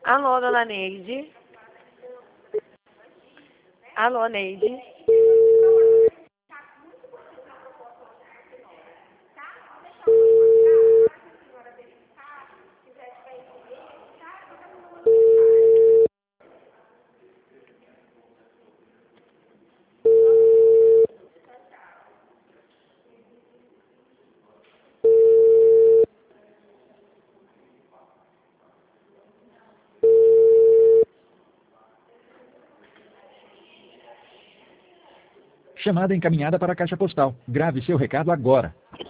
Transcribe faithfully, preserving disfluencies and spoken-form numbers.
Alô, dona Neide? Alô, Neide? Chamada encaminhada para a caixa postal. Grave seu recado agora.